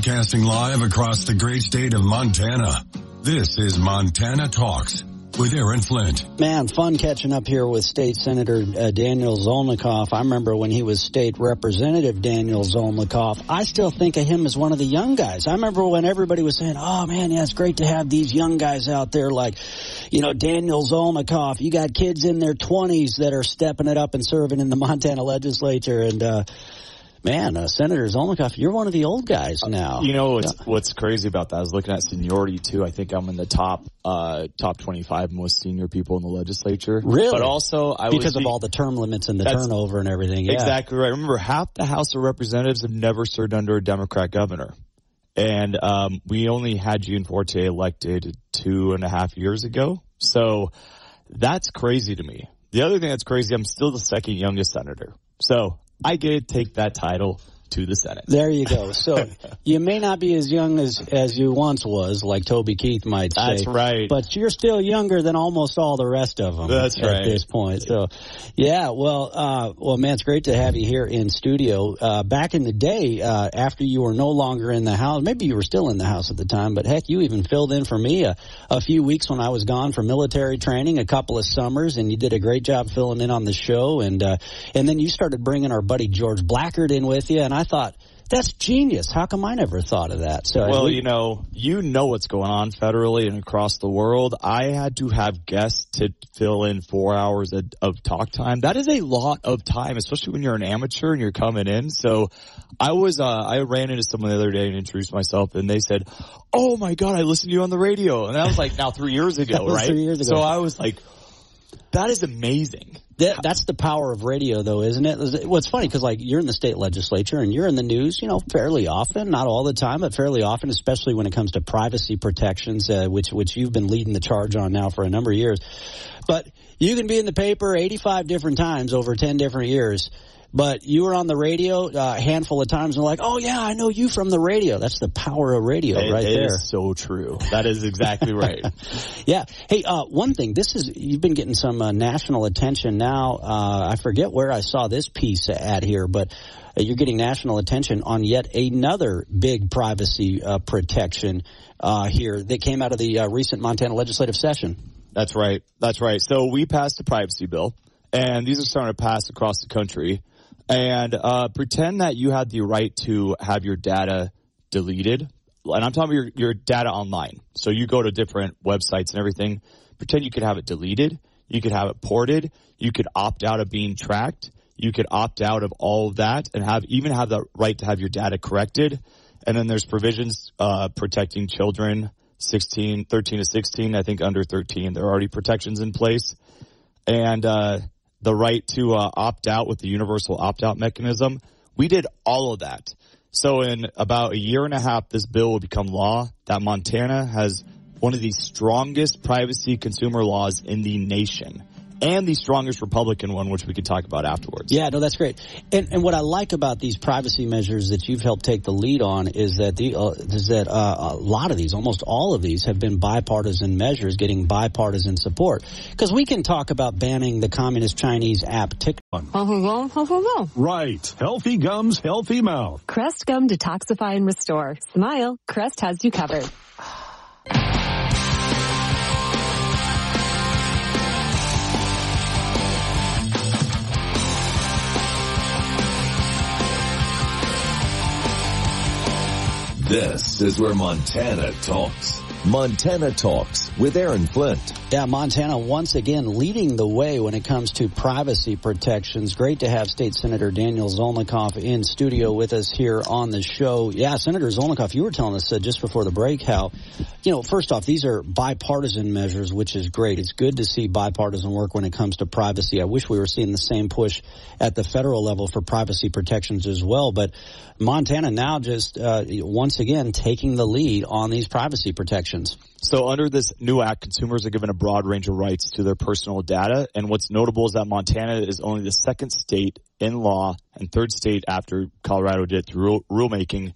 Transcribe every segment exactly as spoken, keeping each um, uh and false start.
Broadcasting live across the great state of Montana. This is Montana Talks with Aaron Flint. Man, fun catching up here with State Senator uh, Daniel Zolnikoff. I remember when he was State Representative Daniel Zolnikoff. I still think of him as one of the young guys. I remember when everybody was saying, oh, man, yeah, it's great to have these young guys out there like, you know, Daniel Zolnikoff. You got kids in their twenties that are stepping it up and serving in the Montana legislature. And, uh, man, uh, Senator Zolnikoff, you're one of the old guys now. You know what's, what's crazy about that? I was looking at seniority, too. I think I'm in the top uh, top twenty-five most senior people in the legislature. Really? But also, I Because was of the, all the term limits and the turnover and everything. Yeah. Exactly right. Remember, half the House of Representatives have never served under a Democrat governor. And um, we only had Gianforte elected two and a half years ago. So that's crazy to me. The other thing that's crazy, I'm still the second youngest senator. So I get to take that title to the Senate. There you go. So you may not be as young as, as you once was, like Toby Keith might say. That's right. But you're still younger than almost all the rest of them. That's at right. this point. So, yeah, well, uh, well, man, it's great to have you here in studio. Uh, back in the day, uh, after you were no longer in the House, maybe you were still in the House at the time, but heck, you even filled in for me a, a few weeks when I was gone for military training, a couple of summers, and you did a great job filling in on the show. And, uh, and then you started bringing our buddy George Blackard in with you, and I thought, that's genius. How come I never thought of that? So well, we, you know, you know what's going on federally and across the world. I had to have guests to fill in four hours of, of talk time. That is a lot of time, especially when you're an amateur and you're coming in. So I was, uh, I ran into someone the other day and introduced myself, and they said, "Oh my God, I listened to you on the radio." And that was like now three years ago, that was right? Three years ago. So I was like, that is amazing. That, that's the power of radio, though, isn't it? What's funny, because, like, you're in the state legislature and you're in the news, you know, fairly often, not all the time, but fairly often, especially when it comes to privacy protections, uh, which which you've been leading the charge on now for a number of years. But you can be in the paper eighty-five different times over ten different years. But you were on the radio uh, a handful of times and like, oh, yeah, I know you from the radio. That's the power of radio it, right it there. It is so true. That is exactly right. Yeah. Hey, uh, one thing, this is, you've been getting some uh, national attention now. Uh, I forget where I saw this piece at here, but uh, you're getting national attention on yet another big privacy uh, protection uh, here that came out of the uh, recent Montana legislative session. That's right. That's right. So we passed a privacy bill, and these are starting to pass across the country. And uh, pretend that you had the right to have your data deleted. And I'm talking about your, your data online. So you go to different websites and everything. Pretend you could have it deleted. You could have it ported. You could opt out of being tracked. You could opt out of all of that and have even have the right to have your data corrected. And then there's provisions uh, protecting children, sixteen, thirteen to sixteen. I think under thirteen, there are already protections in place. And uh the right to uh, opt out with the universal opt-out mechanism. We did all of that. So in about a year and a half, this bill will become law. That Montana has one of the strongest privacy consumer laws in the nation, and the strongest Republican one, which we can talk about afterwards. Yeah, no, that's great. And, and what I like about these privacy measures that you've helped take the lead on is that the uh, is that uh, a lot of these, almost all of these, have been bipartisan measures getting bipartisan support. Because we can talk about banning the communist Chinese app TikTok. Right. Healthy gums, healthy mouth. Crest Gum Detoxify and Restore. Smile. Crest has you covered. This is where Montana talks. Montana Talks with Aaron Flint. Yeah, Montana once again leading the way when it comes to privacy protections. Great to have State Senator Daniel Zolnikoff in studio with us here on the show. Yeah, Senator Zolnikoff, you were telling us uh, just before the break how, you know, first off, these are bipartisan measures, which is great. It's good to see bipartisan work when it comes to privacy. I wish we were seeing the same push at the federal level for privacy protections as well. But Montana now just uh, once again taking the lead on these privacy protections. So under this new act, consumers are given a broad range of rights to their personal data. And what's notable is that Montana is only the second state in law and third state after Colorado did through rule, rulemaking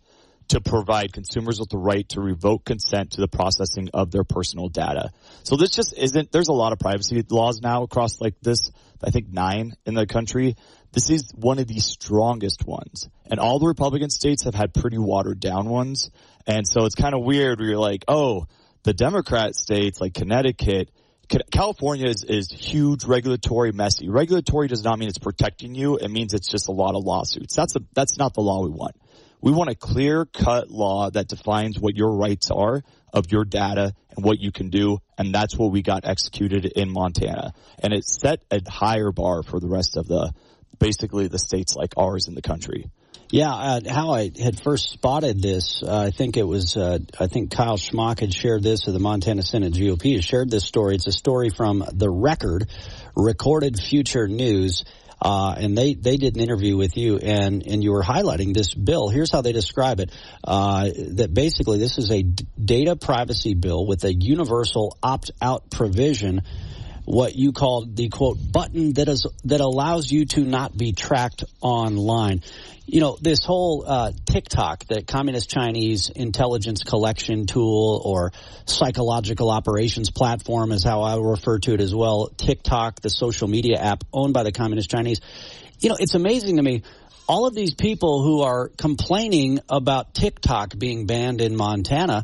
to provide consumers with the right to revoke consent to the processing of their personal data. So this just isn't, there's a lot of privacy laws now across like this, I think nine in the country. This is one of the strongest ones. And all the Republican states have had pretty watered down ones. And so it's kind of weird where you're like, oh, the Democrat states like Connecticut, California is, is huge, regulatory, messy. Regulatory does not mean it's protecting you. It means it's just a lot of lawsuits. That's a, that's not the law we want. We want a clear-cut law that defines what your rights are of your data and what you can do, and that's what we got executed in Montana. And it set a higher bar for the rest of the, basically the states like ours in the country. Yeah, uh, how I had first spotted this, uh, I think it was, uh, I think Kyle Schmock had shared this, or the Montana Senate G O P has shared this story. It's a story from The Record, Recorded Future News. Uh, and they, they did an interview with you, and, and you were highlighting this bill. Here's how they describe it. Uh, that basically this is a d- data privacy bill with a universal opt-out provision, what you call the, quote, button that is that allows you to not be tracked online. You know, this whole uh, TikTok, the Communist Chinese intelligence collection tool or psychological operations platform is how I refer to it as well. TikTok, the social media app owned by the Communist Chinese. You know, it's amazing to me. All of these people who are complaining about TikTok being banned in Montana,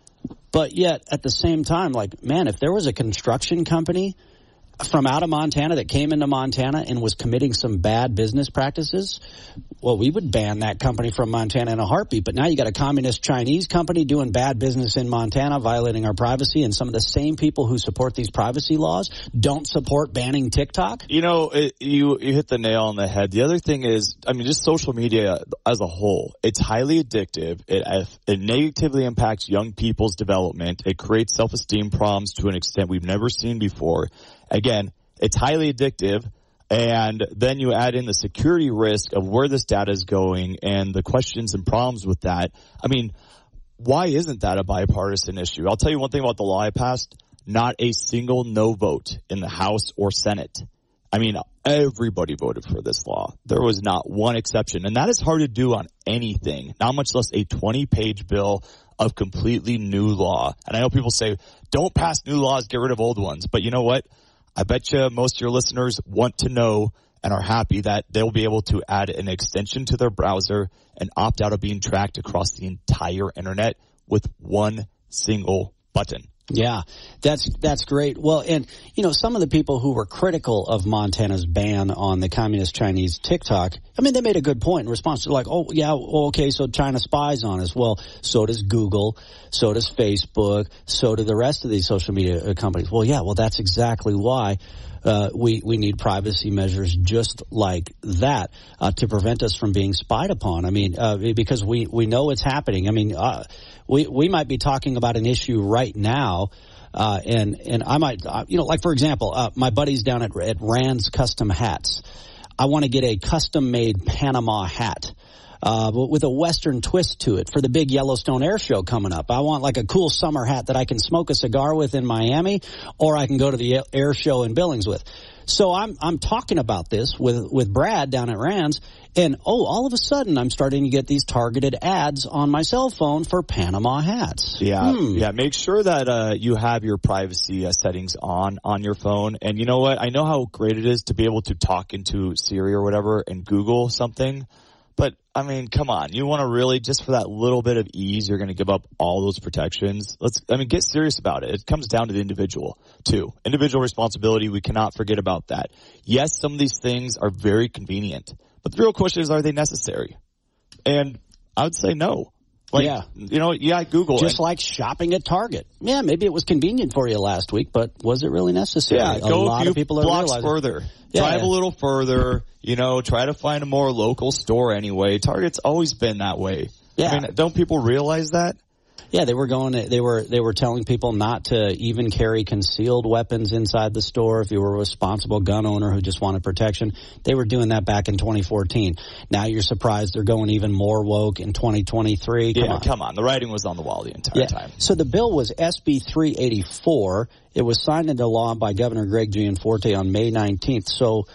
but yet at the same time, like, man, if there was a construction company from out of Montana that came into Montana and was committing some bad business practices, well, we would ban that company from Montana in a heartbeat. But now you got a communist Chinese company doing bad business in Montana, violating our privacy, and some of the same people who support these privacy laws don't support banning TikTok. You know, it, you you hit the nail on the head. The other thing is, I mean, just social media as a whole, it's highly addictive. It, it negatively impacts young people's development. It creates self-esteem problems to an extent we've never seen before. Again, it's highly addictive, and then you add in the security risk of where this data is going and the questions and problems with that. I mean, why isn't that a bipartisan issue? I'll tell you one thing about the law I passed. Not a single no vote in the House or Senate. I mean, everybody voted for this law. There was not one exception, and that is hard to do on anything, not much less a twenty-page bill of completely new law. And I know people say, don't pass new laws, get rid of old ones. But you know what? I bet you most of your listeners want to know and are happy that they'll be able to add an extension to their browser and opt out of being tracked across the entire internet with one single button. Yeah, that's that's great. Well, and, you know, some of the people who were critical of Montana's ban on the Communist Chinese TikTok, I mean, they made a good point in response to like, oh, yeah, okay, so China spies on us. Well, so does Google, so does Facebook, so do the rest of these social media companies. Well, yeah, well, that's exactly why uh, we, we need privacy measures just like that uh, to prevent us from being spied upon. I mean, uh, because we, we know it's happening. I mean, uh, we, we might be talking about an issue right now. Uh, and, and I might, uh, you know, like, for example, uh, my buddies down at, at Rand's Custom Hats. I want to get a custom-made Panama hat, uh, with a Western twist to it for the big Yellowstone Air Show coming up. I want like a cool summer hat that I can smoke a cigar with in Miami, or I can go to the air show in Billings with. So I'm, I'm talking about this with, with Brad down at Rand's, and oh, all of a sudden I'm starting to get these targeted ads on my cell phone for Panama hats. Yeah. Hmm. Yeah. Make sure that, uh, you have your privacy uh, settings on, on your phone. And you know what? I know how great it is to be able to talk into Siri or whatever and Google something. But, I mean, come on. You want to really, just for that little bit of ease, you're going to give up all those protections. Let's, I mean, get serious about it. It comes down to the individual, too. Individual responsibility, we cannot forget about that. Yes, some of these things are very convenient. But the real question is, are they necessary? And I would say no. Like, yeah. You know, yeah, Google. Just and, like shopping at Target. Yeah, maybe it was convenient for you last week, but was it really necessary? Yeah, a go lot a few of people are blocks realizing. further. Yeah, Drive yeah. a little further. You know, try to find a more local store anyway. Target's always been that way. Yeah. I mean, don't people realize that? Yeah, they were going. They were they were telling people not to even carry concealed weapons inside the store if you were a responsible gun owner who just wanted protection. They were doing that back in twenty fourteen. Now you're surprised they're going even more woke in twenty twenty-three. Come yeah, on. come on. The writing was on the wall the entire yeah. time. So the bill was S B three eighty-four. It was signed into law by Governor Greg Gianforte on May nineteenth. So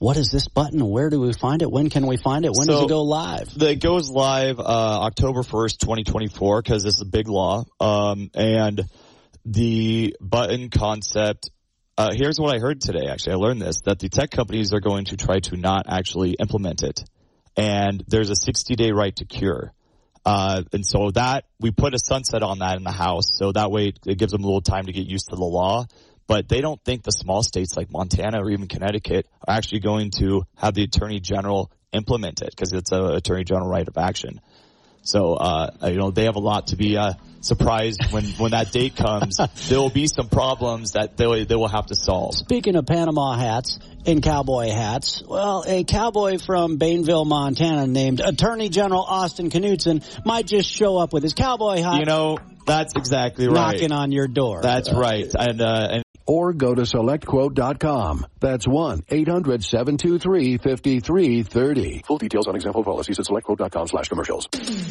what is this button? Where do we find it? When can we find it? When so does it go live? It goes live uh, October first, twenty twenty-four, because this is a big law. Um, and the button concept, uh, here's what I heard today, actually. I learned this, that the tech companies are going to try to not actually implement it. And there's a sixty-day right to cure. Uh, and so that, we put a sunset on that in the House, so that way it gives them a little time to get used to the law. But they don't think the small states like Montana or even Connecticut are actually going to have the Attorney General implement it, because it's a Attorney General right of action. So, uh, you know, they have a lot to be, uh, surprised when, when that date comes. There will be some problems that they, they will have to solve. Speaking of Panama hats and cowboy hats, well, a cowboy from Bainville, Montana named Attorney General Austin Knudsen might just show up with his cowboy hat. You know, that's exactly right. Knocking on your door. That's uh, right. And, uh, and Or go to select quote dot com. That's one eight hundred seven two three five three three zero. Full details on example policies at select quote dot com slash commercials.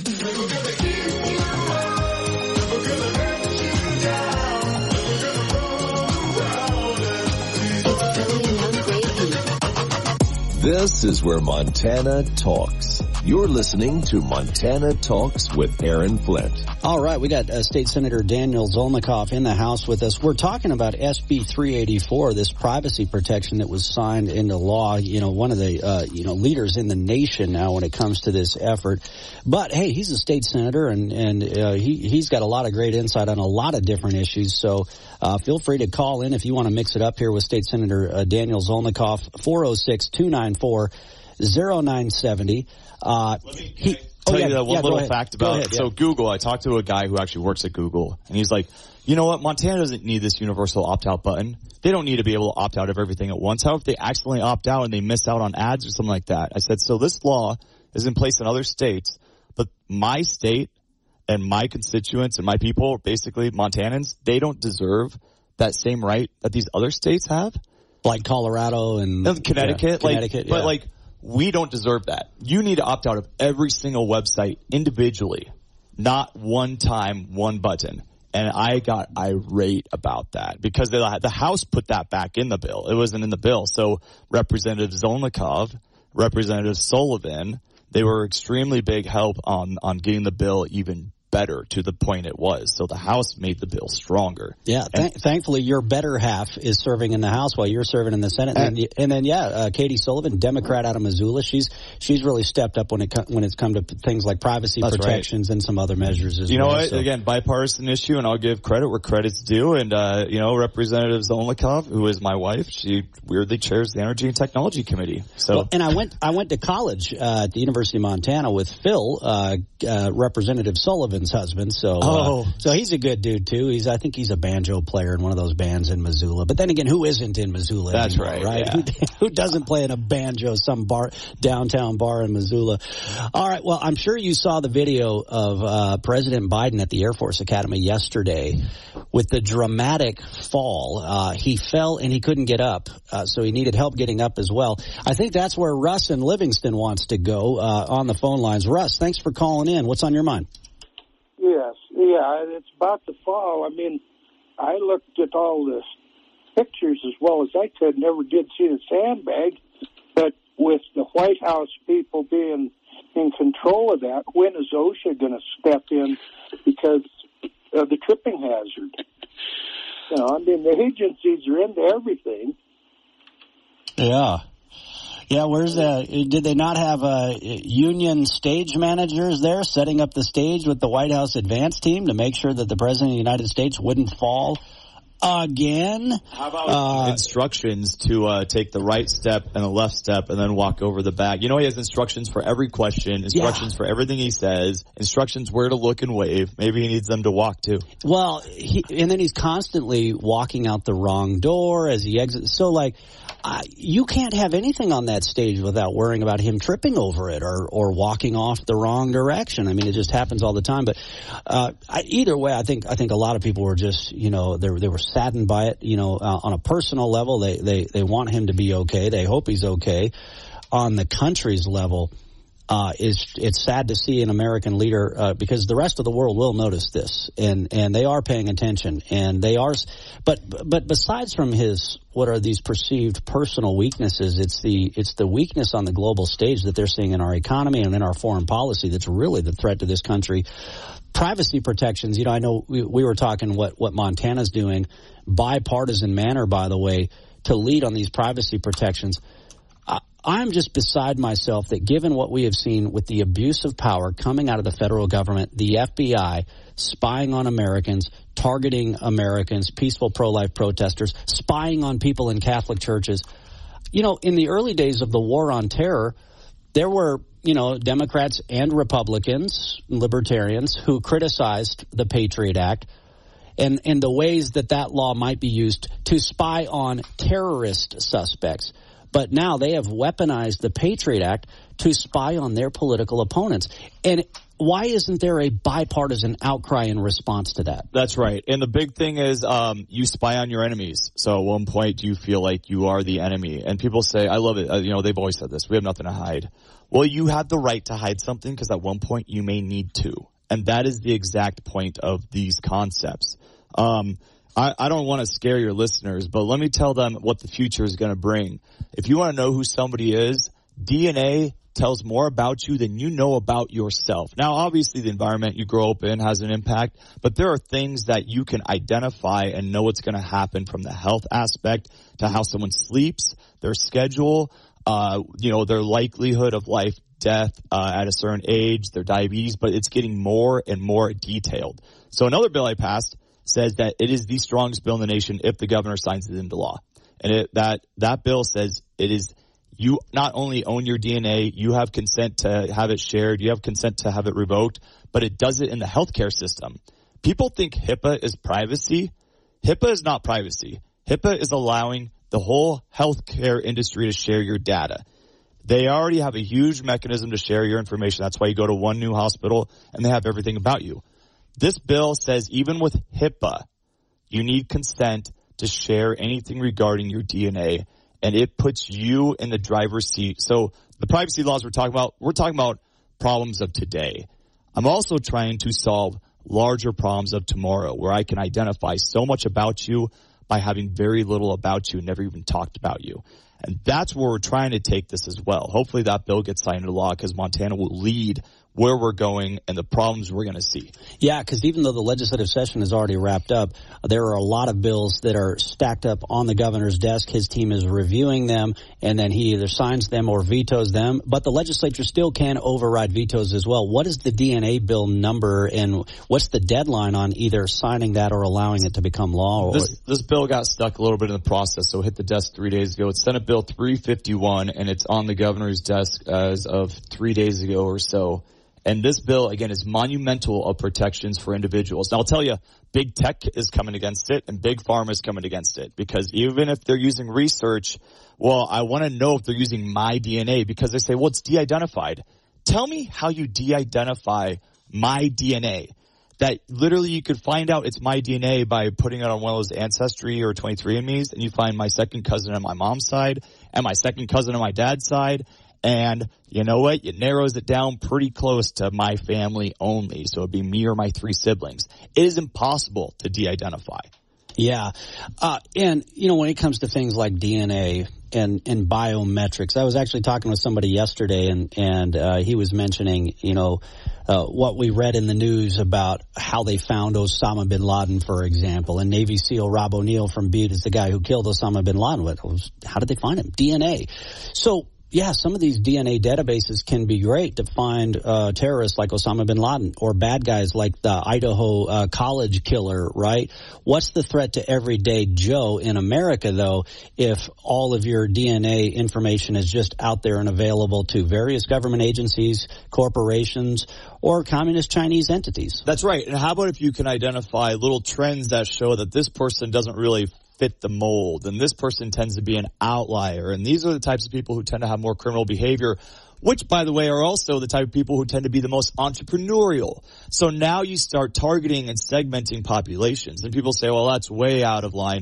This is where Montana talks. You're listening to Montana Talks with Aaron Flint. All right, we got uh, State Senator Daniel Zolnikoff in the House with us. We're talking about S B three eighty-four, this privacy protection that was signed into law. You know, one of the uh, you know leaders in the nation now when it comes to this effort. But hey, he's a state senator, and and uh, he he's got a lot of great insight on a lot of different issues. So uh, feel free to call in if you want to mix it up here with State Senator uh, Daniel Zolnikoff. four oh six, two nine four, oh nine seven oh. Uh, Let me he, tell oh, yeah, you that one yeah, little ahead. fact about ahead, it. So yeah. Google, I talked to a guy who actually works at Google, and he's like, you know what, Montana doesn't need this universal opt-out button. They don't need to be able to opt out of everything at once. How if they accidentally opt out and they miss out on ads or something like that? I said, so this law is in place in other states, but my state and my constituents and my people, basically Montanans, they don't deserve that same right that these other states have. Like Colorado and, and Connecticut, yeah, like, Connecticut, yeah. But like, we don't deserve that. You need to opt out of every single website individually, not one time, one button. And I got irate about that because the, the House put that back in the bill. It wasn't in the bill. So Representative Zolnikov, Representative Sullivan, they were extremely big help on, on getting the bill even better to the point it was. So the House made the bill stronger. Yeah, th- thankfully your better half is serving in the House while you're serving in the Senate. And, and, and then, yeah, uh, Katie Sullivan, Democrat out of Missoula, she's she's really stepped up when it co- when it's come to p- things like privacy That's protections right. and some other measures as you well. You know what? So. Again, bipartisan issue, and I'll give credit where credit's due. And, uh, you know, Representative Zolnikov, who is my wife, she weirdly chairs the Energy and Technology Committee. So, well, and I went I went to college uh, at the University of Montana with Phil, uh, uh, Representative Sullivan's husband. So Oh, uh, so he's a good dude too. He's I think he's a banjo player in one of those bands in Missoula. But then again, who isn't in Missoula? That's anymore, right. Right? Yeah. Who, who doesn't play in a banjo some bar downtown bar in Missoula? All right. Well, I'm sure you saw the video of uh, President Biden at the Air Force Academy yesterday with the dramatic fall. Uh, he fell and he couldn't get up, uh, so he needed help getting up as well. I think that's where Russ in Livingston wants to go uh, on the phone lines. Russ, thanks for calling in. What's on your mind? Yes, yeah, it's about the fall. I mean, I looked at all the pictures as well as I could, never did see the sandbag, but with the White House people being in control of that, when is OSHA going to step in because of the tripping hazard? You know, I mean, the agencies are into everything. Yeah. Yeah, where's the, did they not have uh, union stage managers there setting up the stage with the White House advance team to make sure that the President of the United States wouldn't fall again? How about uh, instructions to uh, take the right step and the left step and then walk over the back? You know, he has instructions for every question, instructions yeah. for everything he says, instructions where to look and wave. Maybe he needs them to walk too. Well, he, and then he's constantly walking out the wrong door as he exits. So, like, uh, you can't have anything on that stage without worrying about him tripping over it or, or walking off the wrong direction. I mean, it just happens all the time. But uh, I, either way, I think I think a lot of people were just, you know, they they were saddened by it. You know, uh, on a personal level, they, they they want him to be okay. They hope he's okay. On the country's level, Uh, is it's sad to see an American leader uh, because the rest of the world will notice this, and and they are paying attention, and they are. But but besides from his what are these perceived personal weaknesses, it's the it's the weakness on the global stage that they're seeing in our economy and in our foreign policy that's really the threat to this country. Privacy protections, you know, I know we, we were talking what what Montana's doing, bipartisan manner, by the way, to lead on these privacy protections. I'm just beside myself that given what we have seen with the abuse of power coming out of the federal government, the F B I spying on Americans, targeting Americans, peaceful pro-life protesters, spying on people in Catholic churches. You know, in the early days of the war on terror, there were, you know, Democrats and Republicans, libertarians, who criticized the Patriot Act and, and the ways that that law might be used to spy on terrorist suspects. But now they have weaponized the Patriot Act to spy on their political opponents. And why isn't there a bipartisan outcry in response to that? That's right. And the big thing is um, you spy on your enemies. So at one point you feel like you are the enemy. And people say, I love it. Uh, you know, they've always said this. We have nothing to hide. Well, you have the right to hide something because at one point you may need to. And that is the exact point of these concepts. Um I, I don't want to scare your listeners, but let me tell them what the future is going to bring. If you want to know who somebody is, D N A tells more about you than you know about yourself. Now, obviously, the environment you grow up in has an impact, but there are things that you can identify and know what's going to happen from the health aspect to how someone sleeps, their schedule, uh, you know, their likelihood of life, death uh, at a certain age, their diabetes, but it's getting more and more detailed. So another bill I passed says that it is the strongest bill in the nation if the governor signs it into law. And it, that, that bill says it is, you not only own your D N A, you have consent to have it shared, you have consent to have it revoked, but it does it in the healthcare system. People think HIPAA is privacy. HIPAA is not privacy. HIPAA is allowing the whole healthcare industry to share your data. They already have a huge mechanism to share your information. That's why you go to one new hospital and they have everything about you. This bill says even with HIPAA, you need consent to share anything regarding your D N A, and it puts you in the driver's seat. So the privacy laws we're talking about, we're talking about problems of today. I'm also trying to solve larger problems of tomorrow where I can identify so much about you by having very little about you, never even talked about you. And that's where we're trying to take this as well. Hopefully that bill gets signed into law because Montana will lead where we're going and the problems we're going to see. Yeah, because even though the legislative session is already wrapped up, there are a lot of bills that are stacked up on the governor's desk. His team is reviewing them, and then he either signs them or vetoes them. But the legislature still can override vetoes as well. What is the D N A bill number, and what's the deadline on either signing that or allowing it to become law? Or this, this bill got stuck a little bit in the process, so it hit the desk three days ago. It's Senate Bill three fifty-one, and it's on the governor's desk as of three days ago or so. And this bill, again, is monumental of protections for individuals. Now, I'll tell you, big tech is coming against it and big pharma is coming against it because even if they're using research, well, I want to know if they're using my D N A because they say, well, it's de-identified. Tell me how you de-identify my D N A. That literally you could find out it's my D N A by putting it on one of those Ancestry or twenty-three and me's, and you find my second cousin on my mom's side and my second cousin on my dad's side. And you know what? It narrows it down pretty close to my family only. So it'd be me or my three siblings. It is impossible to de-identify. Yeah. Uh, and, you know, when it comes to things like D N A and, and biometrics, I was actually talking with somebody yesterday and, and, uh, he was mentioning, you know, uh, what we read in the news about how they found Osama bin Laden, for example, and Navy SEAL Rob O'Neill from Butte is the guy who killed Osama bin Laden. What was, how did they find him? D N A. So, yeah, some of these D N A databases can be great to find uh, terrorists like Osama bin Laden or bad guys like the Idaho uh, college killer, right? What's the threat to everyday Joe in America, though, if all of your D N A information is just out there and available to various government agencies, corporations, or communist Chinese entities? That's right. And how about if you can identify little trends that show that this person doesn't really fit the mold, and this person tends to be an outlier, and these are the types of people who tend to have more criminal behavior, which, by the way, are also the type of people who tend to be the most entrepreneurial. So now you start targeting and segmenting populations, and people say, well, that's way out of line.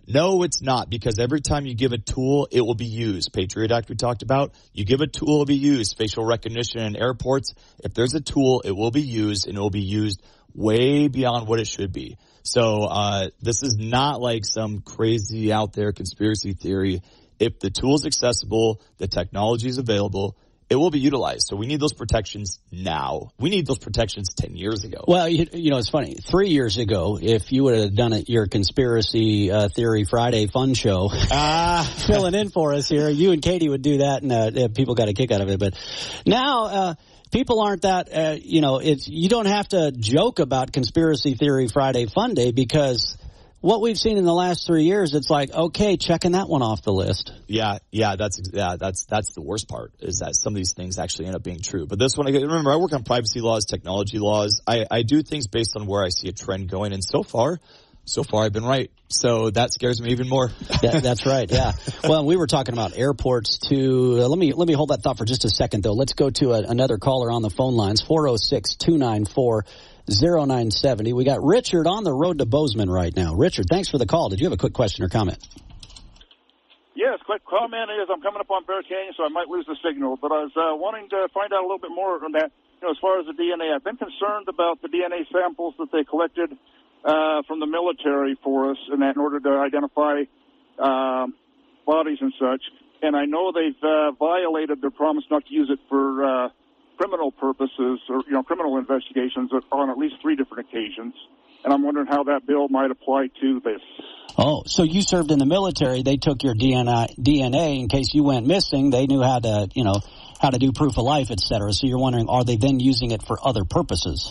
No, it's not, because every time you give a tool, it will be used. Patriot Act we talked about. You give a tool, it will be used. Facial recognition in airports. If there's a tool, it will be used, and it will be used way beyond what it should be. So uh this is not like some crazy out there conspiracy theory. If the tool is accessible, the technology is available, it will be utilized. So we need those protections now. We need those protections ten years ago. Well, you, you know, it's funny. Three years ago, if you would have done it, your Conspiracy uh, Theory Friday fun show, ah, filling in for us here, you and Katie would do that, and uh, people got a kick out of it. But now, uh, people aren't that, uh, you know, it's, you don't have to joke about Conspiracy Theory Friday Fun Day, because what we've seen in the last three years, it's like, okay, checking that one off the list. Yeah, yeah, that's yeah, that's that's the worst part, is that some of these things actually end up being true. But this one, remember, I work on privacy laws, technology laws. I, I do things based on where I see a trend going, and so far, so far I've been right. So that scares me even more. that, that's right. Yeah. Well, we were talking about airports too. Uh, let me let me hold that thought for just a second, though. Let's go to a, another caller on the phone lines. four oh six, two nine four, oh nine seven oh. We got Richard on the road to Bozeman right now. Richard, thanks for the call. Did you have a quick question or comment? Yes, quick comment is I'm coming up on Bear Canyon, so I might lose the signal. But I was uh, wanting to find out a little bit more on that. You know, as far as the D N A, I've been concerned about the D N A samples that they collected uh, from the military for us, and that in order to identify um, bodies and such. And I know they've uh, violated their promise not to use it for uh, criminal purposes, or you know, criminal investigations on at least three different occasions. And I'm wondering how that bill might apply to this. Oh, so you served in the military. They took your D N A, D N A in case you went missing. They knew how to, you know, how to do proof of life, et cetera. So you're wondering, are they then using it for other purposes?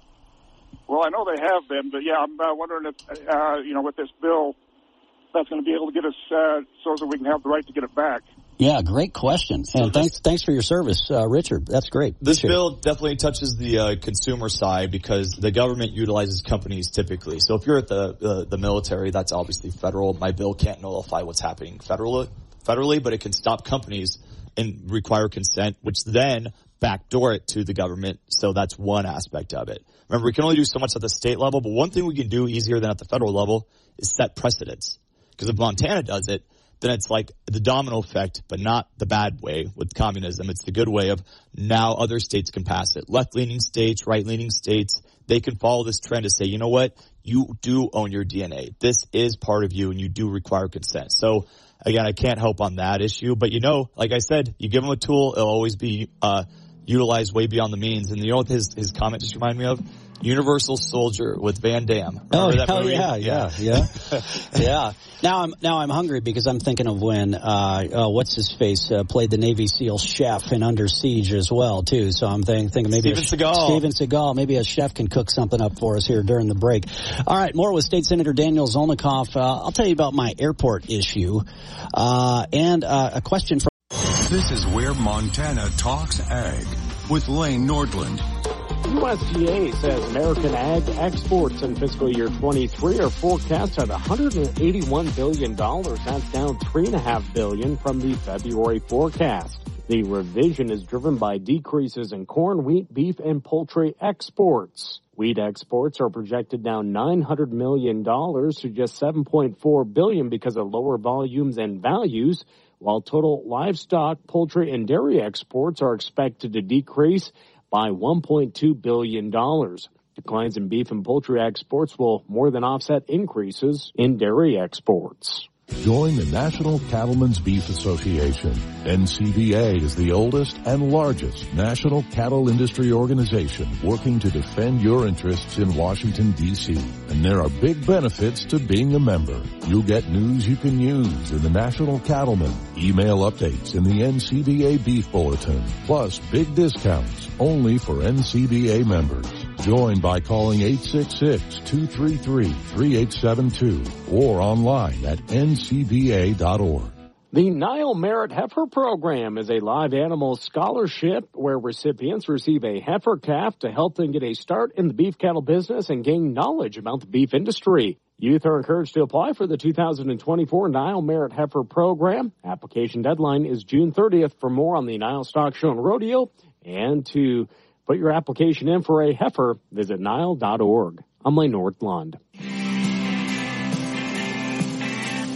Well, I know they have been, but yeah, I'm uh, wondering if, uh, you know, with this bill, that's going to be able to get us uh, so that we can have the right to get it back. Yeah, great question. So and thanks thanks for your service, uh, Richard. That's great. This Appreciate bill it. definitely touches the uh, consumer side, because the government utilizes companies typically. So if you're at the uh, the military, that's obviously federal. My bill can't nullify what's happening federally, federally, but it can stop companies and require consent, which then backdoor it to the government. So that's one aspect of it. Remember, we can only do so much at the state level, but one thing we can do easier than at the federal level is set precedents. Because if Montana does it, then it's like the domino effect, but not the bad way with communism. It's the good way of now other states can pass it. Left-leaning states, right-leaning states, they can follow this trend to say, you know what, you do own your D N A. This is part of you, and you do require consent. So, again, I can't help on that issue. But, you know, like I said, you give them a tool, it'll always be uh utilized way beyond the means. And you know what his, his comment just reminded me of? Universal Soldier with Van Damme. Remember oh, that hell movie? yeah, yeah, yeah, yeah. Now I'm now I'm hungry because I'm thinking of when uh, uh what's his face uh, played the Navy SEAL chef in Under Siege as well too. So I'm thinking, thinking maybe Steven a, Seagal. Steven Seagal, maybe a chef can cook something up for us here during the break. All right, more with State Senator Daniel Zolnikoff. Uh, I'll tell you about my airport issue uh, and uh, a question from. This is where Montana talks ag with Lane Nordland. U S D A says American ag exports in fiscal year twenty-three are forecast at one hundred eighty-one billion dollars. That's down three point five billion dollars from the February forecast. The revision is driven by decreases in corn, wheat, beef, and poultry exports. Wheat exports are projected down nine hundred million dollars to just seven point four billion dollars because of lower volumes and values, while total livestock, poultry, and dairy exports are expected to decrease by one point two billion dollars. Declines in beef and poultry exports will more than offset increases in dairy exports. Join the National Cattlemen's Beef Association. N C B A is the oldest and largest national cattle industry organization working to defend your interests in Washington, D C And there are big benefits to being a member. You'll get news you can use in the National Cattleman, email updates in the N C B A Beef Bulletin, plus big discounts only for N C B A members. Join by calling eight six six, two three three, three eight seven two or online at N C B A dot org. The Nile Merit Heifer Program is a live animal scholarship where recipients receive a heifer calf to help them get a start in the beef cattle business and gain knowledge about the beef industry. Youth are encouraged to apply for the two thousand twenty-four Nile Merit Heifer Program. Application deadline is June thirtieth. For more on the Nile Stock Show and Rodeo and to put your application in for a heifer, visit Nile dot org. I'm Lane Nordland.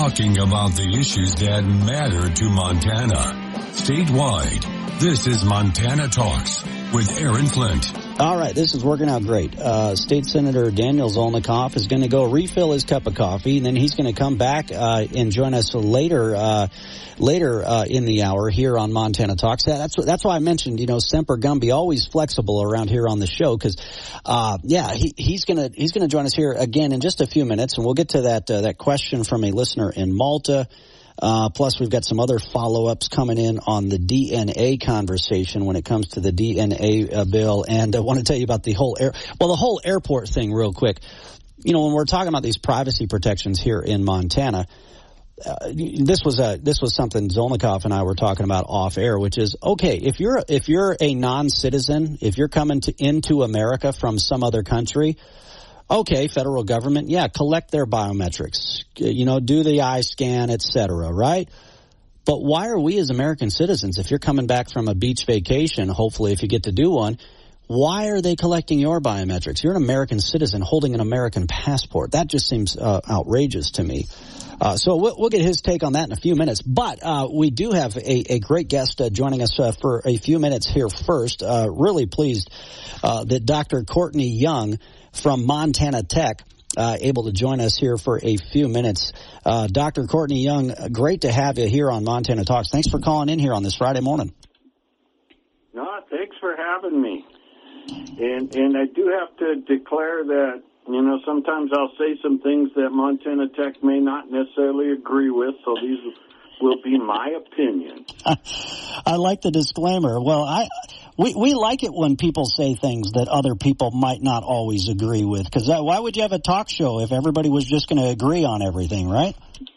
talking about the issues that matter to Montana. Statewide, this is Montana Talks with Aaron Flint. All right, this is working out great. Uh, State Senator Daniel Zolnikoff is going to go refill his cup of coffee, and then he's going to come back uh, and join us later uh, later uh, in the hour here on Montana Talks. That's that's why I mentioned, you know, Semper Gumby, always flexible around here on the show, because, uh, yeah, he, he's going to he's going to join us here again in just a few minutes, and we'll get to that uh, that question from a listener in Malta. Uh, plus, we've got some other follow-ups coming in on the D N A conversation when it comes to the D N A uh, bill. And I want to tell you about the whole air, well, the whole airport thing real quick. You know, when we're talking about these privacy protections here in Montana, uh, this was a this was something Zolnikoff and I were talking about off air, which is, okay, if you're if you're a non-citizen, if you're coming to, into America from some other country, okay, federal government, yeah, collect their biometrics, you know, do the eye scan, et cetera, right? But why are we as American citizens, if you're coming back from a beach vacation, hopefully if you get to do one, why are they collecting your biometrics? You're an American citizen holding an American passport. That just seems uh, outrageous to me. Uh, so we'll, we'll get his take on that in a few minutes. But uh, we do have a, a great guest uh, joining us uh, for a few minutes here first. Uh, really pleased uh, that Doctor Courtney Young from Montana Tech, uh, able to join us here for a few minutes. Uh, Doctor Courtney Young, great to have you here on Montana Talks. Thanks for calling in here on this Friday morning. No, thanks for having me. And and I do have to declare that, you know, sometimes I'll say some things that Montana Tech may not necessarily agree with, so these will be my opinion. I like the disclaimer. Well, I we we like it when people say things that other people might not always agree with, because why would you have a talk show if everybody was just going to agree on everything, right?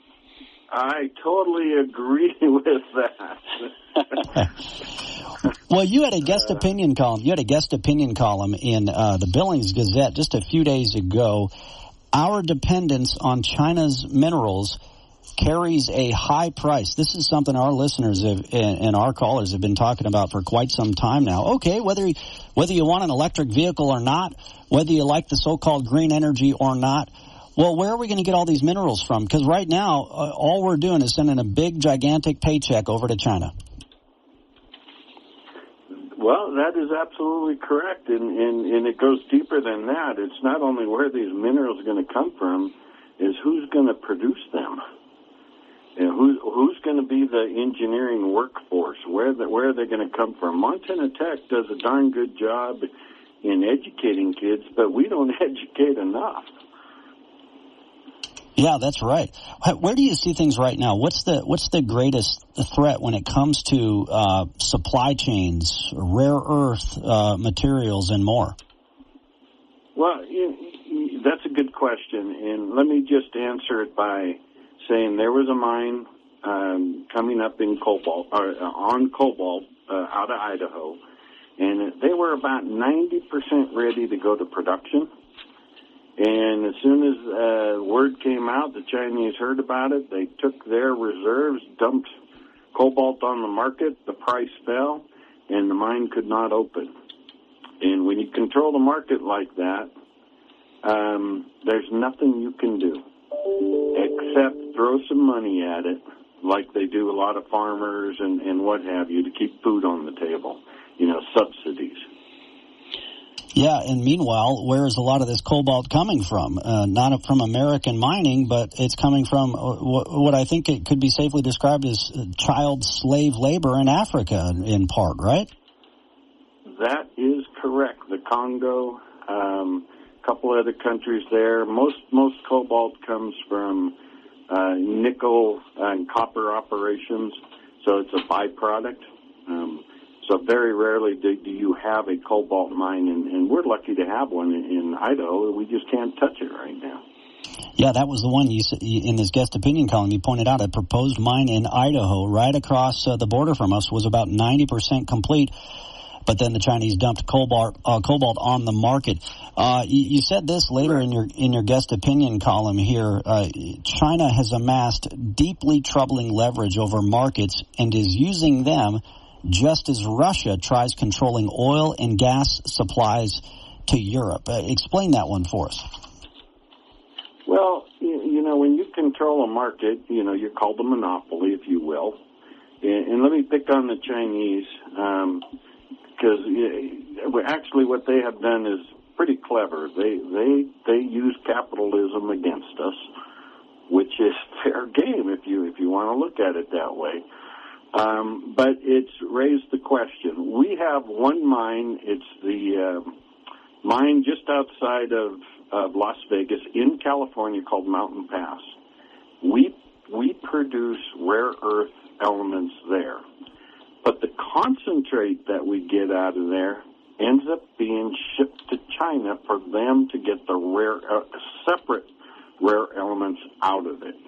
I totally agree with that. Well, you had a guest opinion column. You had a guest opinion column in uh, the Billings Gazette just a few days ago. Our dependence on China's minerals carries a high price. This is something our listeners have, and our callers have been talking about for quite some time now. Okay, whether whether you want an electric vehicle or not, whether you like the so-called green energy or not, well, where are we going to get all these minerals from? Because right now, uh, all we're doing is sending a big, gigantic paycheck over to China. Well, that is absolutely correct, and, and, and it goes deeper than that. It's not only where these minerals are going to come from, is who's going to produce them. And who, who's going to be the engineering workforce? Where the, where are they going to come from? Montana Tech does a darn good job in educating kids, but we don't educate enough. Yeah, that's right. Where do you see things right now? What's the what's the greatest threat when it comes to uh, supply chains, rare earth uh, materials, and more? Well, you, you, that's a good question, and let me just answer it by saying there was a mine um, coming up in Cobalt, or uh, on Cobalt uh, out of Idaho, and they were about ninety percent ready to go to production. And as soon as uh, word came out, the Chinese heard about it. They took their reserves, dumped cobalt on the market. The price fell, and the mine could not open. And when you control the market like that, um, there's nothing you can do except throw some money at it, like they do a lot of farmers and, and what have you, to keep food on the table, you know, subsidies. Yeah, and meanwhile, where is a lot of this cobalt coming from? Uh, not from American mining, but it's coming from what I think it could be safely described as child slave labor in Africa, in part, right? That is correct. The Congo, um, a couple other countries there. Most most cobalt comes from uh, nickel and copper operations, so it's a byproduct. Um, So very rarely do, do you have a cobalt mine, and, and we're lucky to have one in, in Idaho. We just can't touch it right now. Yeah, that was the one you in this guest opinion column. You pointed out a proposed mine in Idaho, right across uh, the border from us, was about ninety percent complete. But then the Chinese dumped cobalt, uh, cobalt on the market. Uh, you, you said this later in your in your guest opinion column here. Uh, China has amassed deeply troubling leverage over markets and is using them just as Russia tries controlling oil and gas supplies to Europe. Uh, explain that one for us. Well, you, you know, when you control control a market, you know, you're called a monopoly, if you will. And, and let me pick on the Chinese, because um, actually what they have done is pretty clever. They they they use capitalism against us, which is fair game if you if you want to look at it that way. Um, but it's raised the question. We have one mine. It's the uh, mine just outside of, of Las Vegas in California called Mountain Pass. We we produce rare earth elements there, but the concentrate that we get out of there ends up being shipped to China for them to get the rare uh, separate rare elements out of it.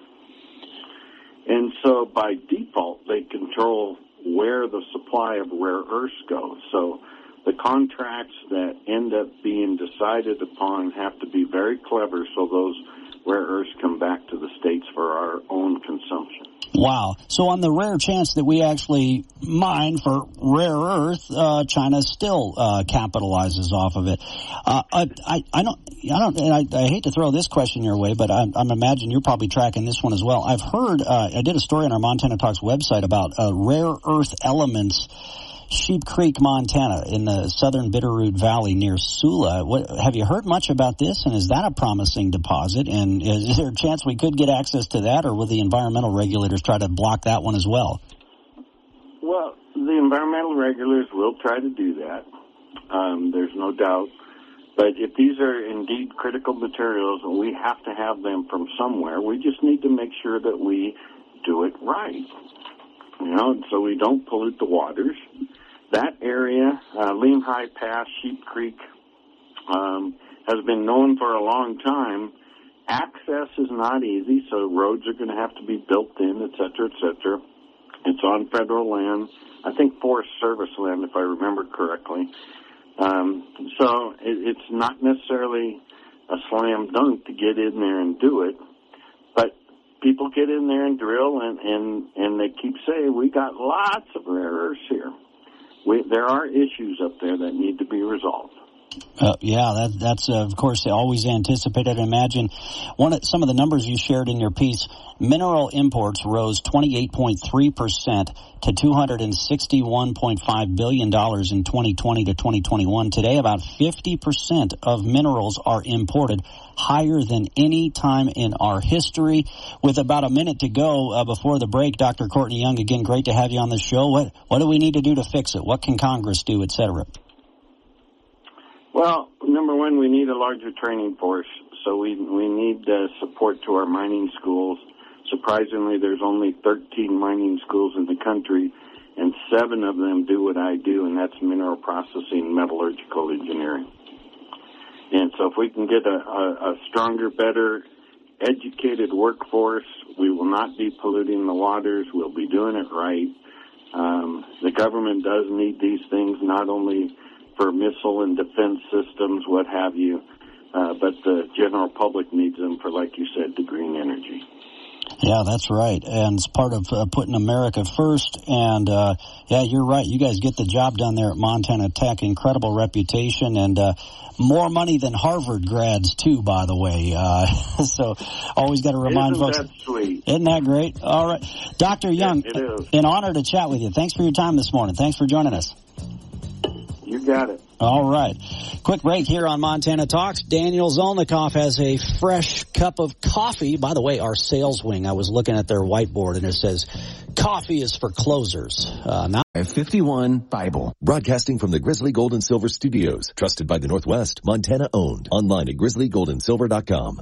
And so by default, they control where the supply of rare earths goes. So the contracts that end up being decided upon have to be very clever so those rare earths come back to the States for our own consumption. Wow. So on the rare chance that we actually mine for rare earth, uh, China still uh, capitalizes off of it. Uh, I, I, I don't, I don't, and I, I hate to throw this question your way, but I'm, I'm imagining you're probably tracking this one as well. I've heard, uh, I did a story on our Montana Talks website about uh, rare earth elements, Sheep Creek, Montana, in the southern Bitterroot Valley near Sula. What, have you heard much about this, and is that a promising deposit? And is there a chance we could get access to that, or will the environmental regulators try to block that one as well? Well, the environmental regulators will try to do that. Um, there's no doubt. But if these are indeed critical materials and we have to have them from somewhere, we just need to make sure that we do it right. You know, so we don't pollute the waters. That area, uh, Lehigh Pass, Sheep Creek, um, has been known for a long time. Access is not easy, so roads are going to have to be built in, et cetera, et cetera. It's on federal land. I think Forest Service land, if I remember correctly. Um, so it, it's not necessarily a slam dunk to get in there and do it, but people get in there and drill, and, and, and they keep saying, we got lots of rare earths here. We, there are issues up there that need to be resolved. Uh, yeah, that, that's, uh, of course, always anticipated. Imagine one of, some of the numbers you shared in your piece. Mineral imports rose twenty-eight point three percent to two hundred sixty-one point five billion dollars in twenty twenty to twenty twenty-one. Today, about fifty percent of minerals are imported, higher than any time in our history. With about a minute to go uh, before the break, Doctor Courtney Young, again, great to have you on the show. What, what do we need to do to fix it? What can Congress do, et cetera? Well, number one, we need a larger training force, so we we need uh, support to our mining schools. Surprisingly, there's only thirteen mining schools in the country, and seven of them do what I do, and that's mineral processing, metallurgical engineering. And so if we can get a, a, a stronger, better educated workforce, we will not be polluting the waters. We'll be doing it right. Um, the government does need these things, not only for missile and defense systems, what have you, uh, but the general public needs them for, like you said, the green energy. Yeah, that's right. And it's part of uh, putting America first. And, uh, yeah, you're right. You guys get the job done there at Montana Tech. Incredible reputation and uh, more money than Harvard grads, too, by the way. Uh, so always got to remind Isn't folks. That sweet? Isn't that great? All right. Doctor Young, it is. An honor to chat with you. Thanks for your time this morning. Thanks for joining us. You got it. All right. Quick break here on Montana Talks. Daniel Zolnikoff has a fresh cup of coffee. By the way, our sales wing, I was looking at their whiteboard, and it says, coffee is for closers. Uh, now- fifty-one Bible. Broadcasting from the Grizzly Gold and Silver Studios. Trusted by the Northwest. Montana owned. Online at grizzly gold and silver dot com.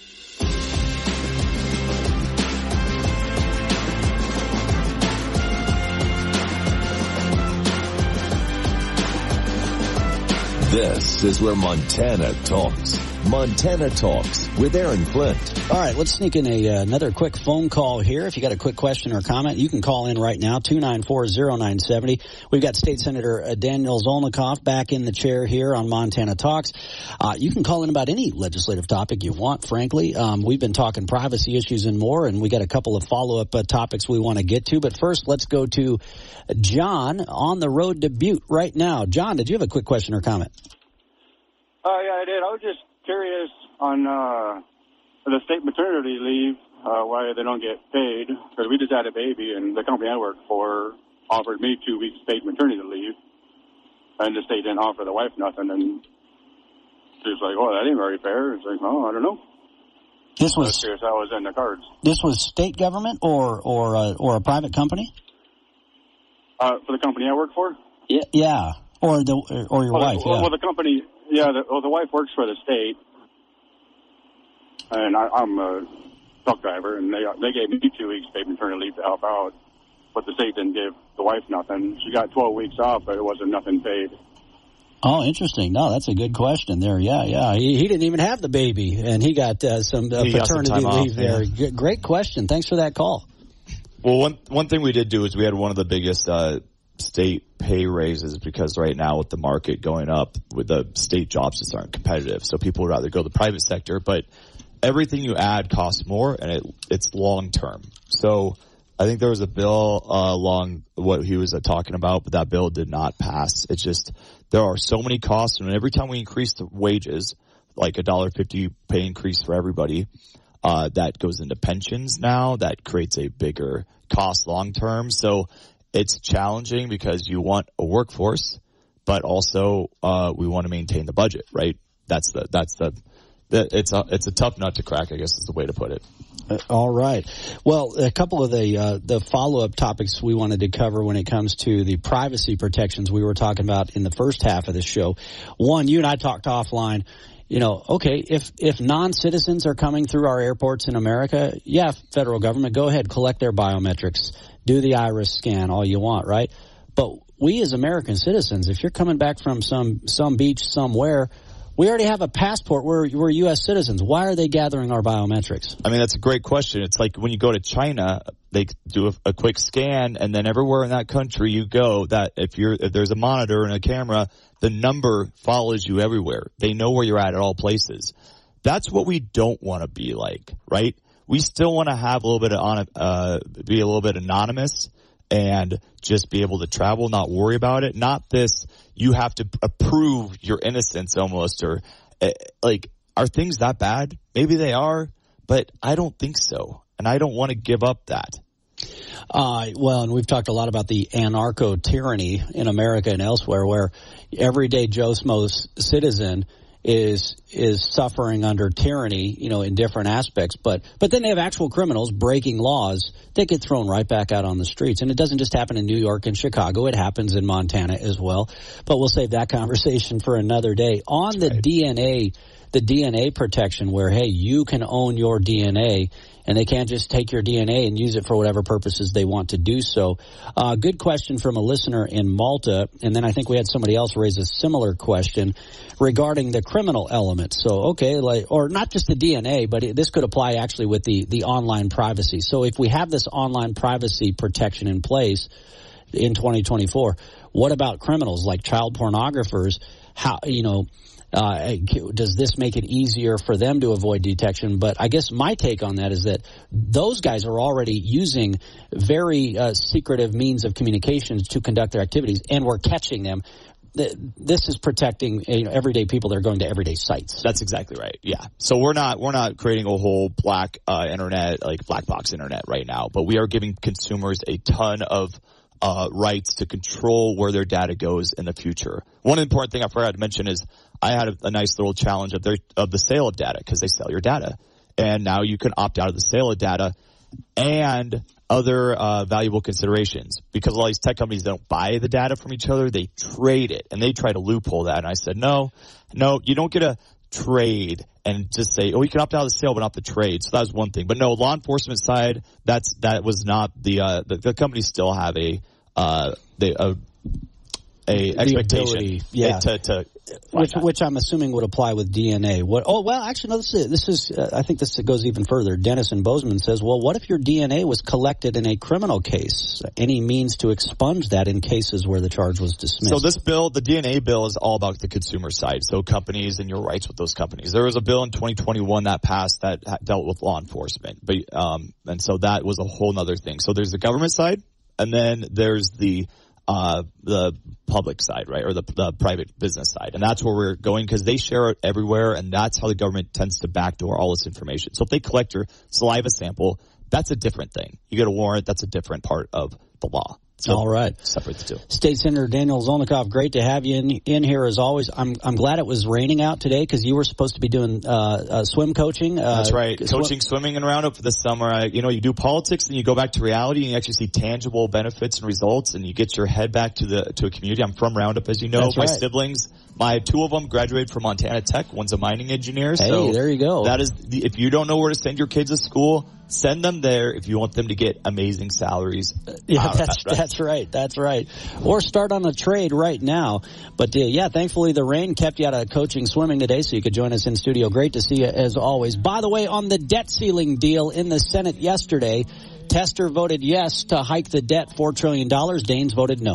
This is where Montana talks. Montana Talks with Aaron Flint. All right, let's sneak in a, uh, another quick phone call here. If you got a quick question or comment, you can call in right now, two nine four, zero nine seven zero. We've got State Senator uh, Daniel Zolnikoff back in the chair here on Montana Talks. Uh, you can call in about any legislative topic you want, frankly. Um, we've been talking privacy issues and more, and we got a couple of follow-up uh, topics we want to get to. But first, let's go to John on the road to Butte right now. John, did you have a quick question or comment? Oh, uh, yeah, I did. I was just curious on uh, the state maternity leave. uh, why they don't get paid, because we just had a baby, and the company I work for offered me two weeks paid maternity leave, and the state didn't offer the wife nothing, and she's like, oh, that ain't very fair. It's like, oh, I don't know. This was I was, I was in the cards. This was state government or or uh, or a private company? Uh, for the company I work for? Yeah, yeah. Or the or your well, wife? Well, yeah. well, the company, yeah. The, well, the wife works for the state, and I, I'm a truck driver, and they they gave me two weeks paid maternity leave to help out, but the state didn't give the wife nothing. She got twelve weeks off, but it wasn't nothing paid. Oh, interesting. No, that's a good question there. Yeah, yeah. He, he didn't even have the baby, and he got uh, some uh, he paternity got some leave off, there. yeah. G- great question. Thanks for that call. Well, one one thing we did do is we had one of the biggest uh, state pay raises, because right now with the market going up, with the state jobs just aren't competitive. So people would rather go to the private sector, but everything you add costs more, and it it's long term. So I think there was a bill uh, along what he was uh, talking about, but that bill did not pass. It's just there are so many costs, and every time we increase the wages, like a dollar fifty pay increase for everybody, uh, that goes into pensions now. That creates a bigger cost long term. So it's challenging because you want a workforce, but also uh, we want to maintain the budget, right? That's the that's the, the it's a it's a tough nut to crack, I guess is the way to put it. Uh, all right. Well, a couple of the uh, the follow-up topics we wanted to cover when it comes to the privacy protections we were talking about in the first half of the show. One, you and I talked offline. You know, okay, if if non-citizens are coming through our airports in America, yeah, federal government, go ahead, collect their biometrics, do the iris scan, all you want, right? But we as American citizens, if you're coming back from some some beach somewhere, we already have a passport. We're, we're U S citizens. Why are they gathering our biometrics? I mean, that's a great question. It's like when you go to China, they do a, a quick scan, and then everywhere in that country you go, that if you're if there's a monitor and a camera, the number follows you everywhere. They know where you're at at all places. That's what we don't want to be like, right? We still want to have a little bit of uh, be a little bit anonymous and just be able to travel, not worry about it. Not this, you have to prove your innocence almost, or uh, like, are things that bad? Maybe they are, but I don't think so. And I don't want to give up that. Uh, well, and we've talked a lot about the anarcho-tyranny in America and elsewhere, where everyday Joe Schmo's citizen is is suffering under tyranny, you know, in different aspects. But but then they have actual criminals breaking laws that get thrown right back out on the streets. And it doesn't just happen in New York and Chicago. It happens in Montana as well. But we'll save that conversation for another day. On the right. D N A, the D N A protection, where, hey, you can own your D N A, and they can't just take your D N A and use it for whatever purposes they want to do so. Uh, good question from a listener in Malta. And then I think we had somebody else raise a similar question regarding the criminal element. So, okay, like, or not just the D N A, but it, this could apply actually with the, the online privacy. So if we have this online privacy protection in place in twenty twenty-four, what about criminals like child pornographers? How, you know, Uh, does this make it easier for them to avoid detection? But I guess my take on that is that those guys are already using very uh, secretive means of communications to conduct their activities, and we're catching them. This is protecting, you know, everyday people that are going to everyday sites. That's exactly right. Yeah. So we're not we're not creating a whole black uh, internet, like black box internet right now, but we are giving consumers a ton of uh, rights to control where their data goes in the future. One important thing I forgot to mention is I had a, a nice little challenge of their of the sale of data, because they sell your data, and now you can opt out of the sale of data and other uh, valuable considerations, because a lot of these tech companies don't buy the data from each other; they trade it, and they try to loophole that. And I said, no, no, you don't get a trade and just say, oh, you can opt out of the sale, but not the trade. So that was one thing. But no, law enforcement side, that's that was not the uh, the, the companies still have a uh, they a a expectation ability, yeah. to to. Which, which I'm assuming would apply with D N A. What? Oh, well, actually, no. This is. This is uh, I think this goes even further. Dennis in Bozeman says, "Well, what if your D N A was collected in a criminal case? Any means to expunge that in cases where the charge was dismissed?" So this bill, the D N A bill, is all about the consumer side. So companies and your rights with those companies. There was a bill in twenty twenty-one that passed that dealt with law enforcement, but um, and so that was a whole other thing. So there's the government side, and then there's the uh, the public side, right, or the, the private business side. And that's where we're going because they share it everywhere, and that's how the government tends to backdoor all this information. So if they collect your saliva sample, that's a different thing. You get a warrant, that's a different part of the law. So all right. Separate the two. State Senator Daniel Zolnikoff, great to have you in, in here as always. I'm I'm glad it was raining out today because you were supposed to be doing uh, uh, swim coaching. Uh, That's right. Sw- Coaching swimming in Roundup for this summer. I, you know, you do politics and you go back to reality and you actually see tangible benefits and results and you get your head back to the to a community. I'm from Roundup, as you know. That's My right. siblings, my two of them graduated from Montana Tech. One's a mining engineer. Hey, so there you go. That is, the, if you don't know where to send your kids to school, send them there if you want them to get amazing salaries. Yeah, uh, that's right. that's right. That's right. Or start on a trade right now. But uh, yeah, thankfully the rain kept you out of coaching swimming today, so you could join us in studio. Great to see you as always. By the way, on the debt ceiling deal in the Senate yesterday, Tester voted yes to hike the debt four trillion dollars. Daines voted no.